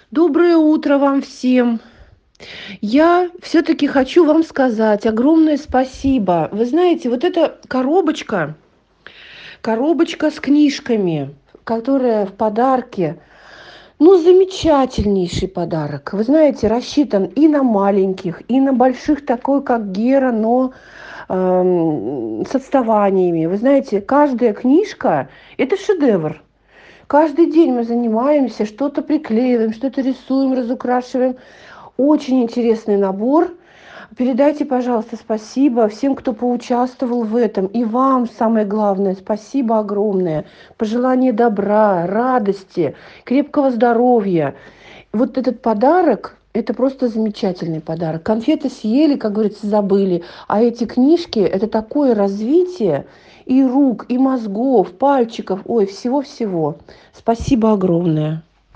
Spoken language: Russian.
Доброе утро вам всем. Я все-таки хочу вам сказать огромное спасибо. Вы знаете, вот эта коробочка с книжками, которая в подарке, ну, замечательнейший подарок. Вы знаете, рассчитан и на маленьких, и на больших, такой как Гера, но с отставаниями. Вы знаете, каждая книжка – это шедевр. Каждый день мы занимаемся, что-то приклеиваем, что-то рисуем, разукрашиваем. Очень интересный набор. Передайте, пожалуйста, спасибо всем, кто поучаствовал в этом. И вам, самое главное, спасибо огромное. Пожелание добра, радости, крепкого здоровья. Вот этот подарок, это просто замечательный подарок. Конфеты съели, как говорится, забыли. А эти книжки – это такое развитие и рук, и мозгов, пальчиков, ой, всего-всего. Спасибо огромное.